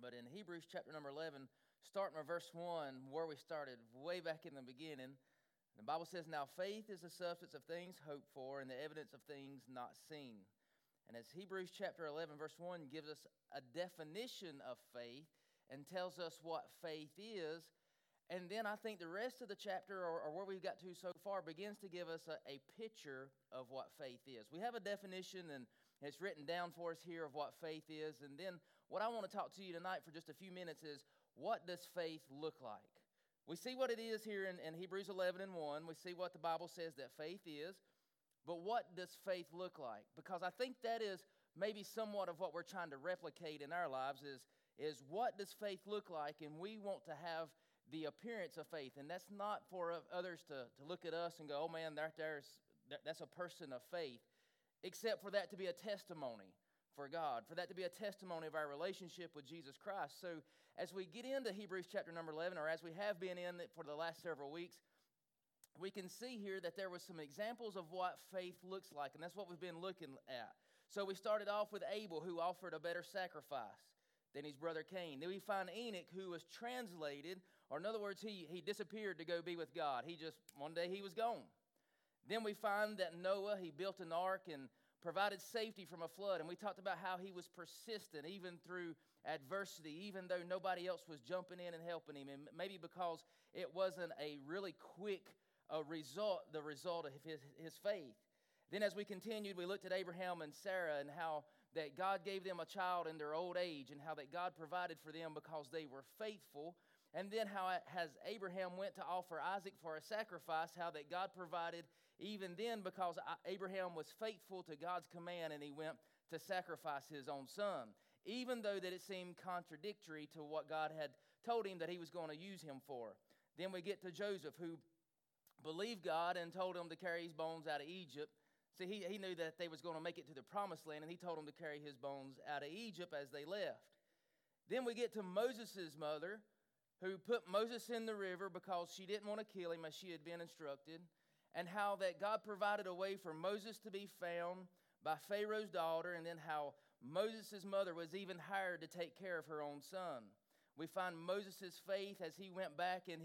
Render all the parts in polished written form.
But in Hebrews chapter number 11, starting with verse 1, where we started way back in the beginning, the Bible says, "Now faith is the substance of things hoped for and the evidence of things not seen." And as Hebrews chapter 11, verse 1 gives us a definition of faith and tells us what faith is, and then I think the rest of the chapter, or where we've got to so far, begins to give us a picture of what faith is. We have a definition, and it's written down for us here of what faith is. And then what I want to talk to you tonight for just a few minutes is, what does faith look like? We see what it is here in Hebrews 11 and 1. We see what the Bible says that faith is. But what does faith look like? Because I think that is maybe somewhat of what we're trying to replicate in our lives is what does faith look like? And we want to have the appearance of faith. And that's not for others to look at us and go, "Oh man, that's a person of faith," except for that to be a testimony for God, for that to be a testimony of our relationship with Jesus Christ. So as we get into Hebrews chapter number 11, or as we have been in it for the last several weeks, we can see here that there were some examples of what faith looks like, and that's what we've been looking at. So we started off with Abel, who offered a better sacrifice than his brother Cain. Then we find Enoch, who was translated, or in other words, he disappeared to go be with God. One day he was gone. Then we find that Noah, he built an ark and provided safety from a flood. And we talked about how he was persistent even through adversity, even though nobody else was jumping in and helping him. And maybe because it wasn't a really quick result, the result of his faith. Then as we continued, we looked at Abraham and Sarah and how that God gave them a child in their old age and how that God provided for them because they were faithful. And then how as Abraham went to offer Isaac for a sacrifice, how that God provided even then because Abraham was faithful to God's command and he went to sacrifice his own son, even though that it seemed contradictory to what God had told him that he was going to use him for. Then we get to Joseph, who believed God and told him to carry his bones out of Egypt. See, he knew that they was going to make it to the promised land, and he told them to carry his bones out of Egypt as they left. Then we get to Moses' mother, who put Moses in the river because she didn't want to kill him as she had been instructed, and how that God provided a way for Moses to be found by Pharaoh's daughter, and then how Moses' mother was even hired to take care of her own son. We find Moses' faith as he went back and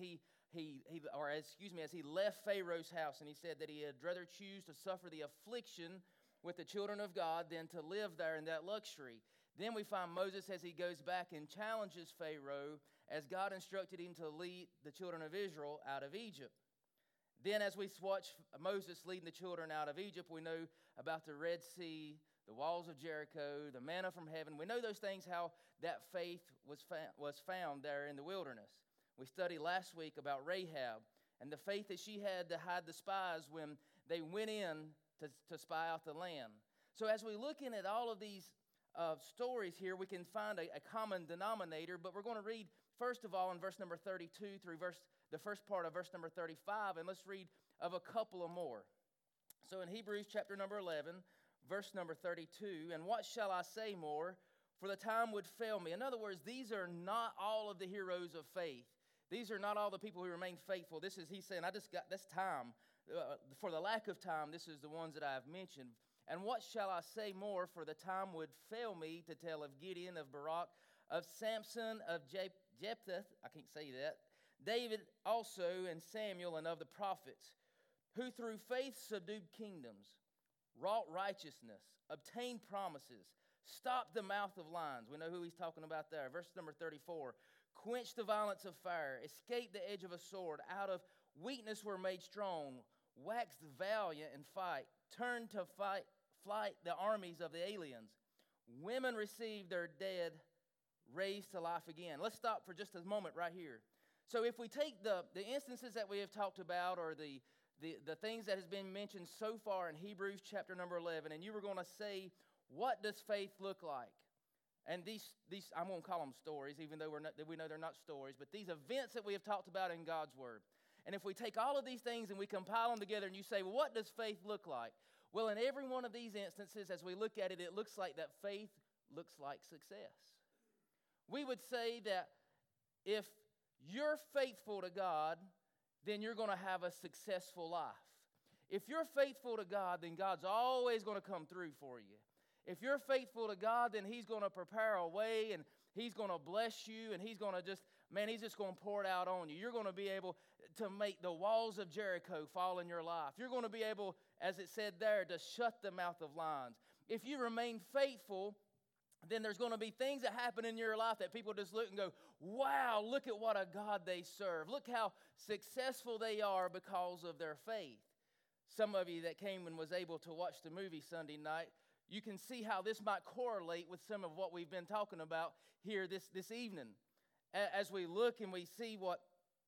as he left Pharaoh's house, and he said that he had rather choose to suffer the affliction with the children of God than to live there in that luxury. Then we find Moses as he goes back and challenges Pharaoh as God instructed him to lead the children of Israel out of Egypt. Then as we watch Moses leading the children out of Egypt, we know about the Red Sea, the walls of Jericho, the manna from heaven. We know those things, how that faith was found there in the wilderness. We studied last week about Rahab and the faith that she had to hide the spies when they went in to spy out the land. So as we look in at all of these stories here, we can find a common denominator, but we're going to read, first of all, in verse number 32 through the first part of verse number 35, and let's read of a couple of more. So in Hebrews chapter number 11, verse number 32, "And what shall I say more? For the time would fail me." In other words, these are not all of the heroes of faith. These are not all the people who remain faithful. He's saying, this time. For the lack of time, this is the ones that I have mentioned. "And what shall I say more? For the time would fail me to tell of Gideon, of Barak, of Samson, of Jephthah," I can't say that, "David also, and Samuel, and of the prophets, who through faith subdued kingdoms, wrought righteousness, obtained promises, stopped the mouth of lions." We know who he's talking about there. Verse number 34, "Quenched the violence of fire, escaped the edge of a sword, out of weakness were made strong, waxed valiant in fight, turned to flight the armies of the aliens. Women received their dead, raised to life again." Let's stop for just a moment right here. So if we take the instances that we have talked about, or the things that has been mentioned so far in Hebrews chapter number 11, and you were going to say, what does faith look like? And these I'm going to call them stories, even though we know they're not stories, but these events that we have talked about in God's Word. And if we take all of these things and we compile them together, and you say, well, what does faith look like? Well, in every one of these instances, as we look at it, it looks like that faith looks like success. We would say that if you're faithful to God, then you're going to have a successful life. If you're faithful to God, then God's always going to come through for you. If you're faithful to God, then He's going to prepare a way, and He's going to bless you, and He's going to He's just going to pour it out on you. You're going to be able to make the walls of Jericho fall in your life. You're going to be able, as it said there, to shut the mouth of lions. If you remain faithful, then there's going to be things that happen in your life that people just look and go, wow, look at what a God they serve. Look how successful they are because of their faith. Some of you that came and was able to watch the movie Sunday night, you can see how this might correlate with some of what we've been talking about here this evening. As we look and we see what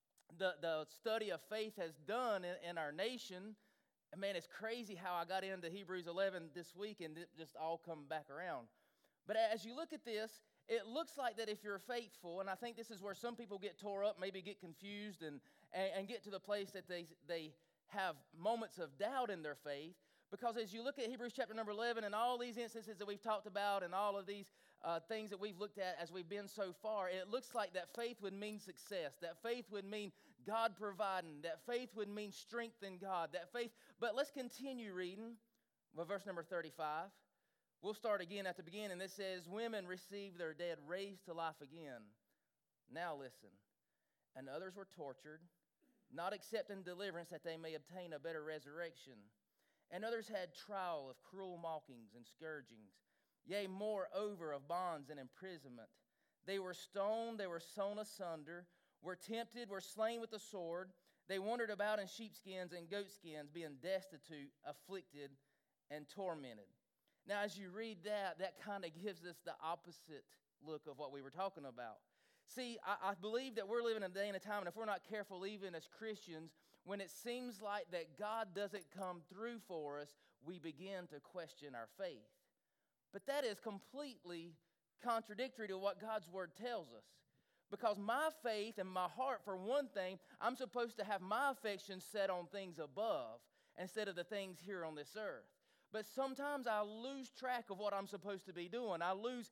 the study of faith has done in our nation, man, it's crazy how I got into Hebrews 11 this week and it just all come back around. But as you look at this, it looks like that if you're faithful, and I think this is where some people get tore up, maybe get confused and get to the place that they have moments of doubt in their faith. Because as you look at Hebrews chapter number 11 and all these instances that we've talked about and all of these things that we've looked at as we've been so far, it looks like that faith would mean success. That faith would mean God providing. That faith would mean strength in God. That faith. But let's continue reading with verse number 35. We'll start again at the beginning. This says, women receive their dead raised to life again. Now listen. And others were tortured, not accepting deliverance that they may obtain a better resurrection. And others had trial of cruel mockings and scourgings, yea, moreover of bonds and imprisonment. They were stoned, they were sown asunder, were tempted, were slain with the sword. They wandered about in sheepskins and goatskins, being destitute, afflicted, and tormented. Now, as you read that kind of gives us the opposite look of what we were talking about. See, I believe that we're living in a day and a time, and if we're not careful, even as Christians, when it seems like that God doesn't come through for us, we begin to question our faith. But that is completely contradictory to what God's Word tells us. Because my faith and my heart, for one thing, I'm supposed to have my affection set on things above instead of the things here on this earth. But sometimes I lose track of what I'm supposed to be doing. I lose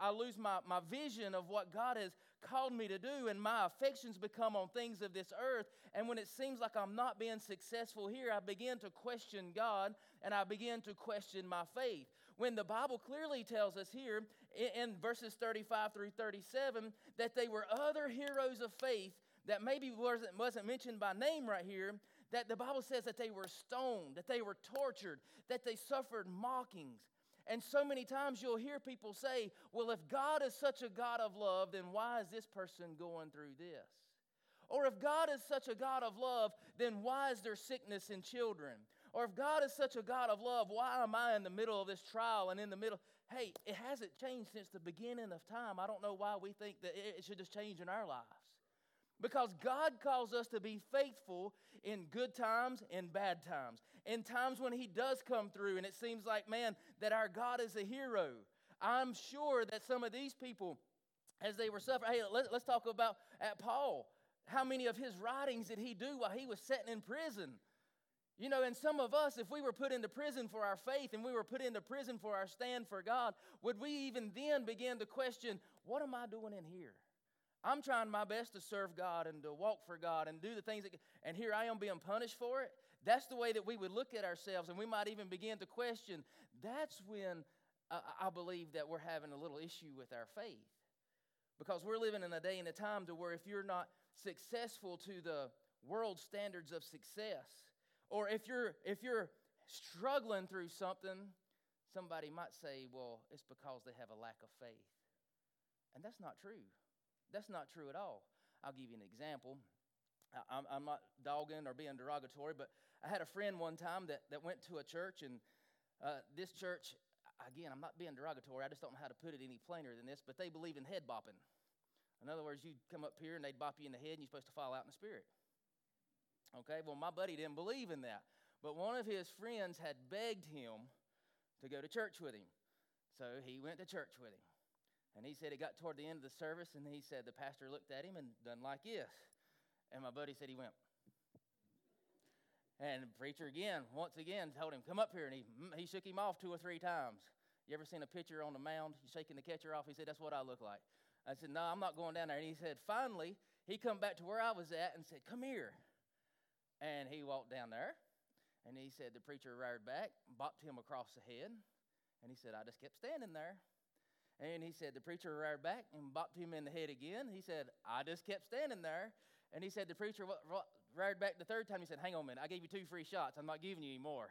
my vision of what God has called me to do, and my affections become on things of this earth. And when it seems like I'm not being successful here, I begin to question God, and I begin to question my faith. When the Bible clearly tells us here in verses 35 through 37 that they were other heroes of faith that maybe wasn't mentioned by name right here, that the Bible says that they were stoned, that they were tortured, that they suffered mockings. And so many times you'll hear people say, well, if God is such a God of love, then why is this person going through this? Or if God is such a God of love, then why is there sickness in children? Or if God is such a God of love, why am I in the middle of this trial and in the middle? Hey, it hasn't changed since the beginning of time. I don't know why we think that it should just change in our lives. Because God calls us to be faithful in good times and bad times. In times when He does come through and it seems like, man, that our God is a hero. I'm sure that some of these people, as they were suffering, hey, let's talk about at Paul. How many of his writings did he do while he was sitting in prison? You know, and some of us, if we were put into prison for our faith and we were put into prison for our stand for God, would we even then begin to question, what am I doing in here? I'm trying my best to serve God and to walk for God and do the things and here I am being punished for it. That's the way that we would look at ourselves, and we might even begin to question. That's when I believe that we're having a little issue with our faith. Because we're living in a day and a time to where if you're not successful to the world standards of success, or if you're struggling through something, somebody might say, well, it's because they have a lack of faith. And that's not true. That's not true at all. I'll give you an example. I'm not dogging or being derogatory, but I had a friend one time that went to a church, and this church, again, I'm not being derogatory, I just don't know how to put it any plainer than this, but they believe in head bopping. In other words, you'd come up here and they'd bop you in the head and you're supposed to fall out in the spirit. Okay, well, my buddy didn't believe in that, but one of his friends had begged him to go to church with him. So he went to church with him. And he said it got toward the end of the service, and he said the pastor looked at him and done like this. And my buddy said he went. And the preacher once again, told him, come up here. And he shook him off 2 or 3 times. You ever seen a pitcher on the mound shaking the catcher off? He said, that's what I look like. I said, no, I'm not going down there. And he said, finally, he come back to where I was at and said, come here. And he walked down there. And he said the preacher reared back, bopped him across the head. And he said, I just kept standing there. And he said, the preacher reared back and bopped him in the head again. He said, I just kept standing there. And he said, the preacher reared back the third time. He said, hang on a minute. I gave you 2 free shots. I'm not giving you any more.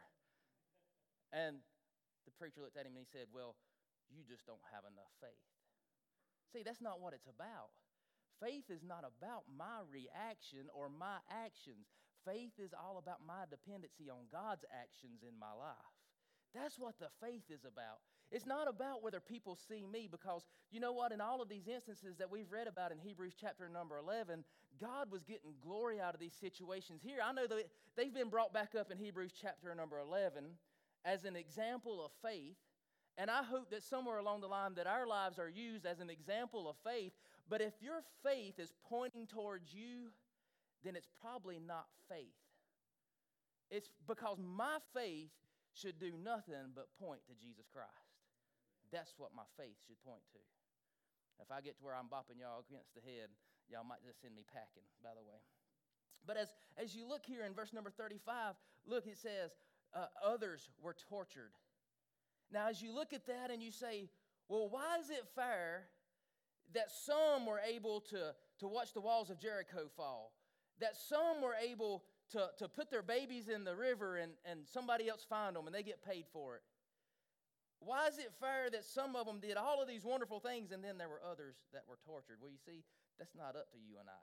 And the preacher looked at him and he said, well, you just don't have enough faith. See, that's not what it's about. Faith is not about my reaction or my actions. Faith is all about my dependency on God's actions in my life. That's what the faith is about. It's not about whether people see me, because you know what? In all of these instances that we've read about in Hebrews chapter number 11, God was getting glory out of these situations here. I know that they've been brought back up in Hebrews chapter number 11 as an example of faith. And I hope that somewhere along the line that our lives are used as an example of faith. But if your faith is pointing towards you, then it's probably not faith. It's because my faith should do nothing but point to Jesus Christ. That's what my faith should point to. If I get to where I'm bopping y'all against the head, y'all might just send me packing, by the way. But as you look here in verse number 35, look, it says, others were tortured. Now, as you look at that and you say, well, why is it fair that some were able to watch the walls of Jericho fall? That some were able to put their babies in the river and somebody else find them and they get paid for it? Why is it fair that some of them did all of these wonderful things and then there were others that were tortured? Well, you see, that's not up to you and I.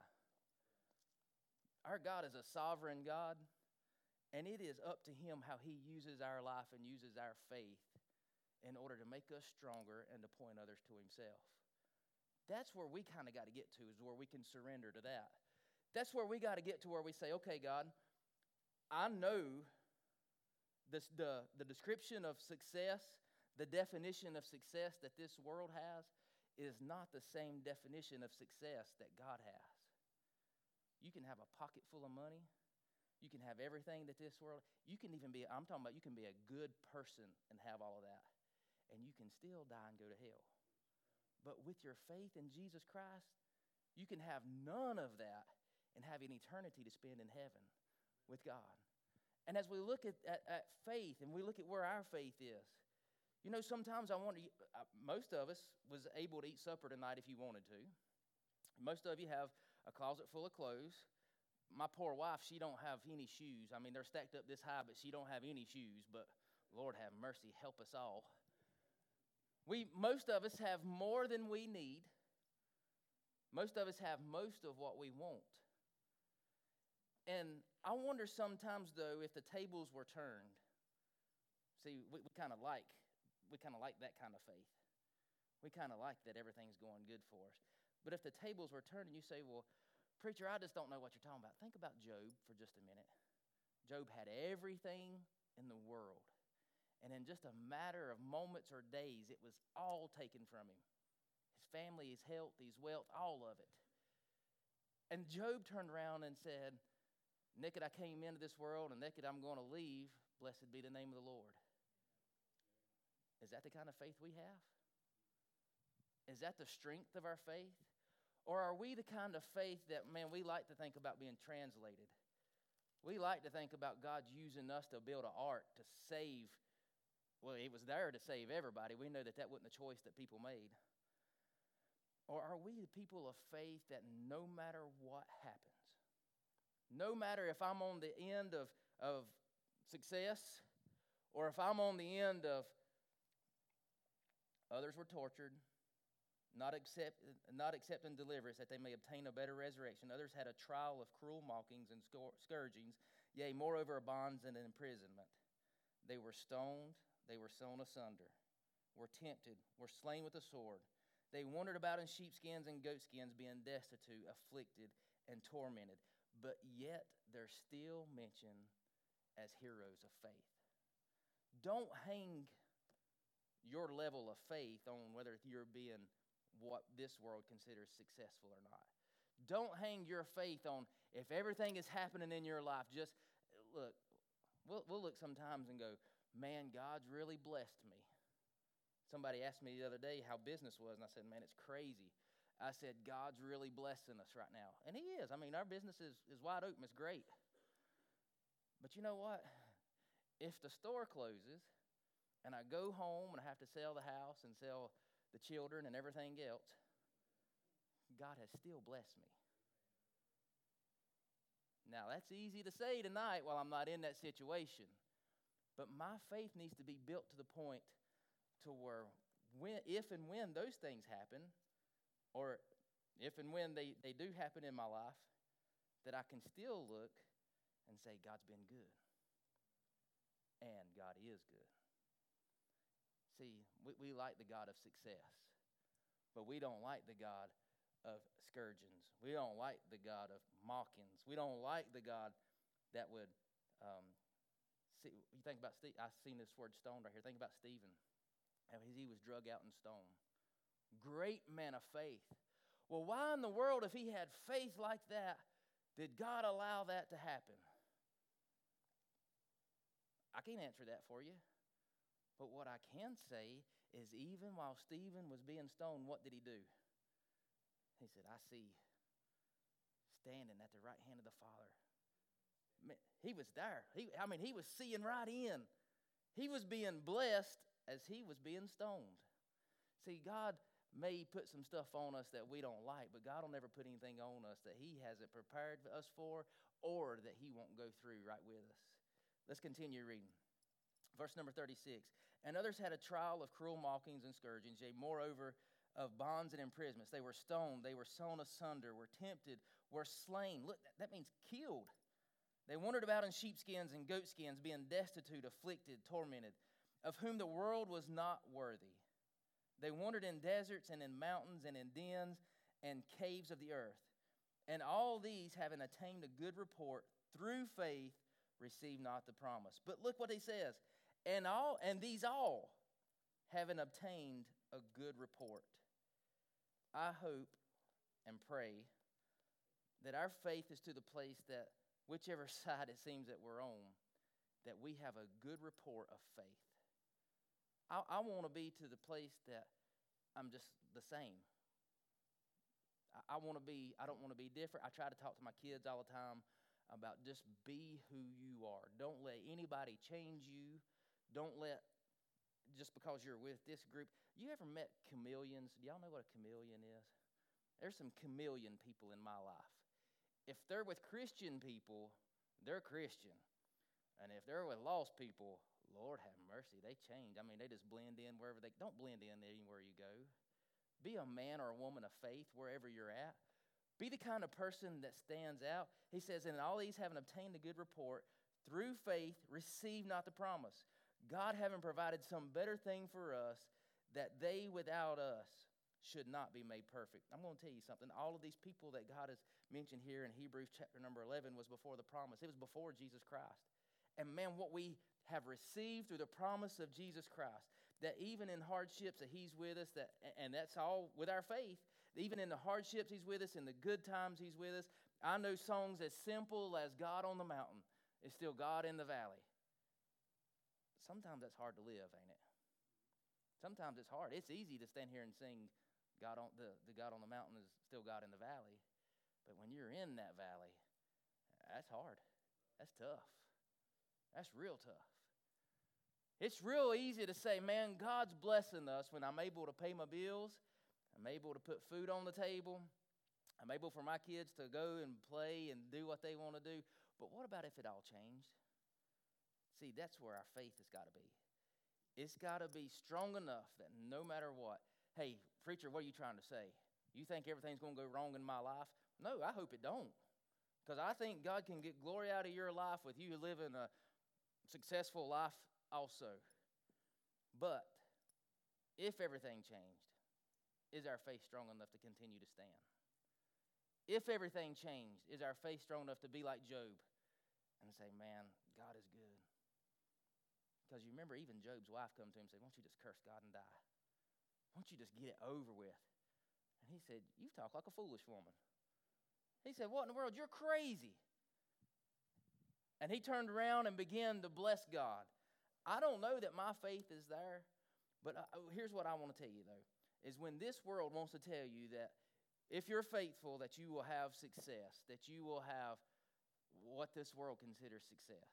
Our God is a sovereign God, and it is up to Him how He uses our life and uses our faith in order to make us stronger and to point others to Himself. That's where we kind of got to get to, is where we can surrender to that. That's where we got to get to where we say, okay, God, I know the description of success, the definition of success that this world has is not the same definition of success that God has. You can have a pocket full of money. You can have everything that this world, you can even be, I'm talking about you can be a good person and have all of that. And you can still die and go to hell. But with your faith in Jesus Christ, you can have none of that and have an eternity to spend in heaven with God. And as we look at faith and we look at where our faith is, you know, sometimes I wonder, most of us was able to eat supper tonight if you wanted to. Most of you have a closet full of clothes. My poor wife, she don't have any shoes. I mean, they're stacked up this high, but she don't have any shoes. But Lord have mercy, help us all. Most of us have more than we need. Most of us have most of what we want. And I wonder sometimes, though, if the tables were turned. See, we kind of like that kind of faith. We kind of like that everything's going good for us. But if the tables were turned and you say, well, preacher, I just don't know what you're talking about. Think about Job for just a minute. Job had everything in the world. And in just a matter of moments or days, it was all taken from him. His family, his health, his wealth, all of it. And Job turned around and said, naked I came into this world, and naked I'm going to leave. Blessed be the name of the Lord. Is that the kind of faith we have? Is that the strength of our faith? Or are we the kind of faith that, man, we like to think about being translated? We like to think about God using us to build an ark to save. Well, it was there to save everybody. We know that wasn't the choice that people made. Or are we the people of faith that no matter what happens, no matter if I'm on the end of success or if I'm on the end of others were tortured, not accepting deliverance that they may obtain a better resurrection. Others had a trial of cruel mockings and scourgings, yea, moreover, bonds and imprisonment. They were stoned, they were sewn asunder, were tempted, were slain with a sword. They wandered about in sheepskins and goatskins, being destitute, afflicted, and tormented. But yet they're still mentioned as heroes of faith. Don't hang your level of faith on whether you're being what this world considers successful or not. Don't hang your faith on if everything is happening in your life. Just look, we'll look sometimes and go, man, God's really blessed me. Somebody asked me the other day how business was, and I said, man, it's crazy. I said, God's really blessing us right now. And He is. I mean, our business is wide open. It's great. But you know what? If the store closes and I go home and I have to sell the house and sell the children, and everything else, God has still blessed me. Now, that's easy to say tonight while I'm not in that situation. But my faith needs to be built to the point to where if and when those things happen, or if and when they do happen in my life, that I can still look and say, God's been good. And God is good. See, we like the God of success, but we don't like the God of scourgings. We don't like the God of mockings. We don't like the God that would, you think about Steve. I've seen this word stoned right here. Think about Stephen. He was drug out and stoned. Great man of faith. Well, why in the world, if he had faith like that, did God allow that to happen? I can't answer that for you. But what I can say is even while Stephen was being stoned, what did he do? He said, I see standing at the right hand of the Father. He was there. He was seeing right in. He was being blessed as he was being stoned. See, God may put some stuff on us that we don't like, but God will never put anything on us that he hasn't prepared us for or that he won't go through right with us. Let's continue reading. Verse number 36. And others had a trial of cruel mockings and scourgings, yea, moreover, of bonds and imprisonments. They were stoned, they were sawn asunder, were tempted, were slain. Look, that means killed. They wandered about in sheepskins and goatskins, being destitute, afflicted, tormented, of whom the world was not worthy. They wandered in deserts and in mountains and in dens and caves of the earth. And all these, having attained a good report, through faith, received not the promise. But look what he says. And these all, having obtained a good report. I hope and pray that our faith is to the place that whichever side it seems that we're on, that we have a good report of faith. I want to be to the place that I'm just the same. I don't want to be different. I try to talk to my kids all the time about just be who you are. Don't let anybody change you. Don't let, just because you're with this group. You ever met chameleons? Do y'all know what a chameleon is? There's some chameleon people in my life. If they're with Christian people, they're Christian. And if they're with lost people, Lord have mercy, they change. They just blend in wherever they, don't blend in anywhere you go. Be a man or a woman of faith wherever you're at. Be the kind of person that stands out. He says, and all these having obtained a good report, through faith receive not the promise. God having provided some better thing for us, that they without us should not be made perfect. I'm going to tell you something. All of these people that God has mentioned here in Hebrews chapter number 11 was before the promise. It was before Jesus Christ. And man, what we have received through the promise of Jesus Christ, that even in hardships that he's with us, and that's all with our faith, even in the hardships he's with us, in the good times he's with us. I know songs as simple as God on the mountain is still God in the valley. Sometimes that's hard to live, ain't it? Sometimes it's hard. It's easy to stand here and sing God on the God on the mountain is still God in the valley. But when you're in that valley, that's hard. That's tough. That's real tough. It's real easy to say, man, God's blessing us when I'm able to pay my bills. I'm able to put food on the table. I'm able for my kids to go and play and do what they want to do. But what about if it all changed? See, that's where our faith has got to be. It's got to be strong enough that no matter what, hey, preacher, what are you trying to say? You think everything's going to go wrong in my life? No, I hope it don't. Because I think God can get glory out of your life with you living a successful life also. But if everything changed, is our faith strong enough to continue to stand? If everything changed, is our faith strong enough to be like Job and say, man, God is good? Because you remember even Job's wife come to him and said, why don't you just curse God and die? Why don't you just get it over with? And he said, you talk like a foolish woman. He said, what in the world? You're crazy. And he turned around and began to bless God. I don't know that my faith is there, but here's what I want to tell you, though, is when this world wants to tell you that if you're faithful, that you will have success, that you will have what this world considers success.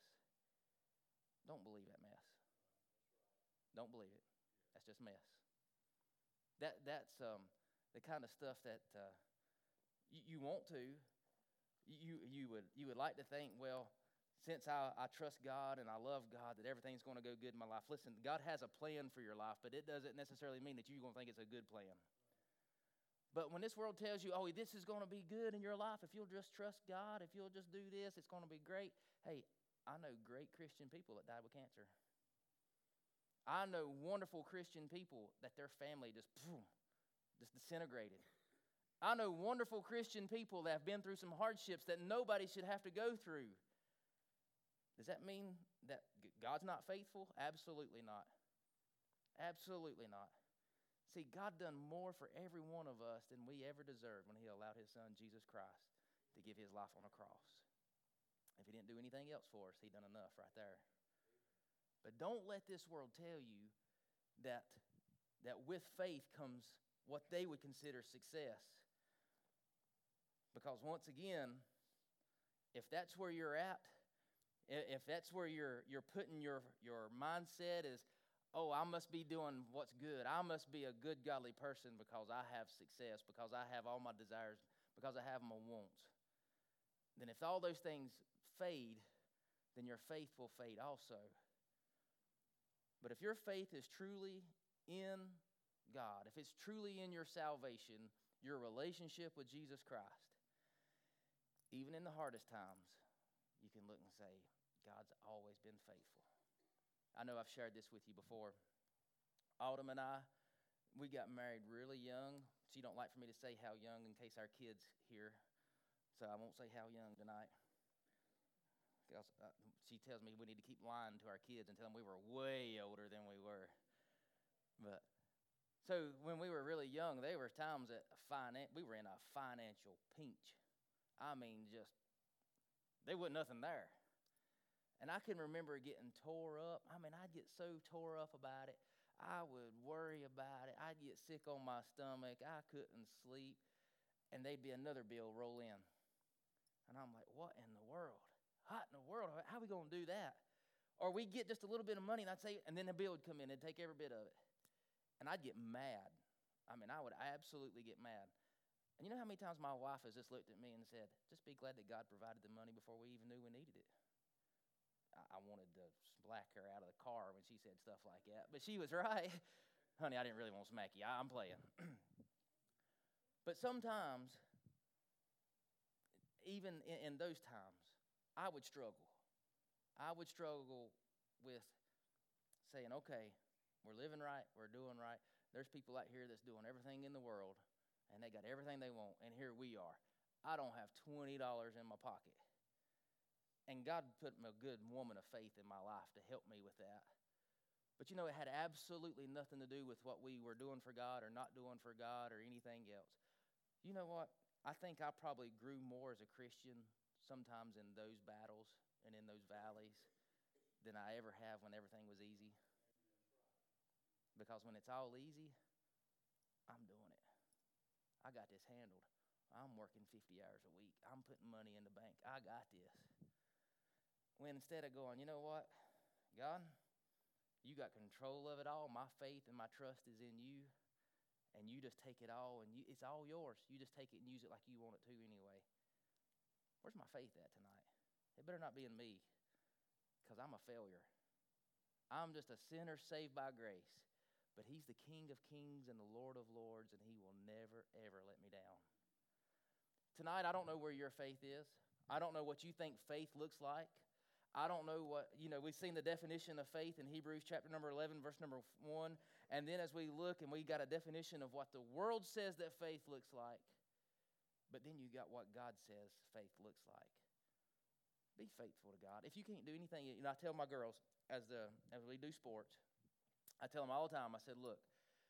Don't believe that mess. Don't believe it. That's just mess. That's the kind of stuff that you want to. You would like to think, well, since I trust God and I love God, that everything's going to go good in my life. Listen, God has a plan for your life, but it doesn't necessarily mean that you're going to think it's a good plan. But when this world tells you, oh, this is going to be good in your life, if you'll just trust God, if you'll just do this, it's going to be great. Hey, I know great Christian people that died with cancer. I know wonderful Christian people that their family just disintegrated. I know wonderful Christian people that have been through some hardships that nobody should have to go through. Does that mean that God's not faithful? Absolutely not. Absolutely not. See, God done more for every one of us than we ever deserved when he allowed his son, Jesus Christ, to give his life on a cross. If he didn't do anything else for us, he done enough right there. But don't let this world tell you that with faith comes what they would consider success. Because once again, if that's where you're at, if that's where you're putting your mindset is, oh, I must be doing what's good. I must be a good, godly person because I have success, because I have all my desires, because I have my wants. Then if all those things fade, then your faith will fade also. But if your faith is truly in God, if it's truly in your salvation, your relationship with Jesus Christ, even in the hardest times, you can look and say, God's always been faithful. I know I've shared this with you before. Autumn and I, we got married really young. She don't like for me to say how young in case our kids hear, so I won't say how young tonight. She tells me we need to keep lying to our kids and tell them we were way older than we were. But so when we were really young, there were times that we were in a financial pinch. I mean, just there wasn't nothing there. And I can remember getting tore up. I mean, I'd get so tore up about it. I would worry about it. I'd get sick on my stomach. I couldn't sleep. And there'd be another bill roll in. And I'm like, what in the world? What in the world? How are we going to do that? Or we'd get just a little bit of money, and I'd say, and then the bill would come in and take every bit of it. And I'd get mad. I mean, I would absolutely get mad. And you know how many times my wife has just looked at me and said, just be glad that God provided the money before we even knew we needed it. I wanted to smack her out of the car when she said stuff like that. But she was right. Honey, I didn't really want to smack you. I'm playing. But sometimes, even in those times, I would struggle. I would struggle with saying, okay, we're living right, we're doing right. There's people out here that's doing everything in the world, and they got everything they want, and here we are. I don't have $20 in my pocket. And God put a good woman of faith in my life to help me with that. But you know, it had absolutely nothing to do with what we were doing for God or not doing for God or anything else. You know what? I think I probably grew more as a Christian sometimes in those battles and in those valleys than I ever have when everything was easy. Because when it's all easy, I'm doing it. I got this handled. I'm working 50 hours a week. I'm putting money in the bank. I got this. When instead of going, you know what, God, you got control of it all. My faith and my trust is in you, and you just take it all, and it's all yours. You just take it and use it like you want it to anyway. Where's my faith at tonight? It better not be in me, because I'm a failure. I'm just a sinner saved by grace, but he's the King of kings and the Lord of lords, and he will never, ever let me down. Tonight, I don't know where your faith is. I don't know what you think faith looks like. I don't know what, we've seen the definition of faith in Hebrews chapter number 11, verse number 1. And then as we look and we got a definition of what the world says that faith looks like. But then you got what God says faith looks like. Be faithful to God. If you can't do anything, I tell my girls as we do sports, I tell them all the time, I said, look,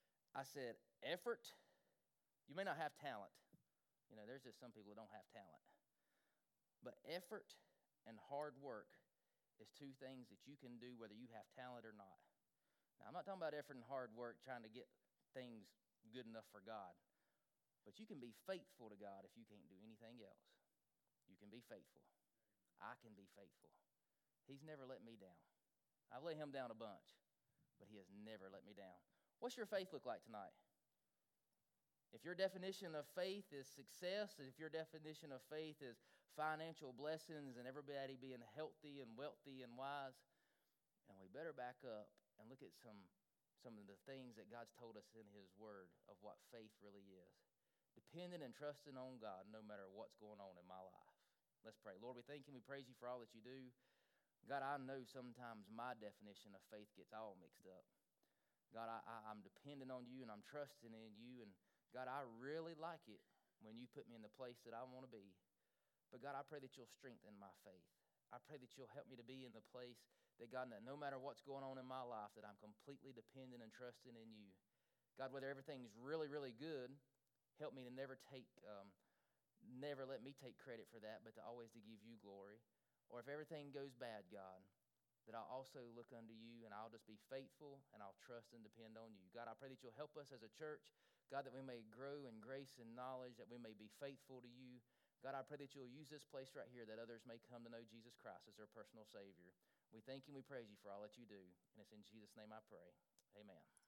effort, you may not have talent. There's just some people who don't have talent. But effort and hard work is two things that you can do whether you have talent or not. Now, I'm not talking about effort and hard work trying to get things good enough for God. But you can be faithful to God if you can't do anything else. You can be faithful. I can be faithful. He's never let me down. I've let him down a bunch, but he has never let me down. What's your faith look like tonight? If your definition of faith is success, if your definition of faith is financial blessings and everybody being healthy and wealthy and wise, and we better back up and look at some of the things that God's told us in His Word of what faith really is. Depending and trusting on God no matter what's going on in my life. Let's pray. Lord, we thank you and we praise you for all that you do. God, I know sometimes my definition of faith gets all mixed up. God, I'm dependent on you and I'm trusting in you. And God, I really like it when you put me in the place that I want to be. But God, I pray that you'll strengthen my faith. I pray that you'll help me to be in the place that, God, that no matter what's going on in my life, that I'm completely dependent and trusting in you. God, whether everything's really, really good, help me to never let me take credit for that, but to always to give you glory. Or if everything goes bad, God, that I'll also look unto you and I'll just be faithful and I'll trust and depend on you. God, I pray that you'll help us as a church, God, that we may grow in grace and knowledge, that we may be faithful to you. God, I pray that you'll use this place right here that others may come to know Jesus Christ as their personal Savior. We thank you and we praise you for all that you do. And it's in Jesus' name I pray. Amen.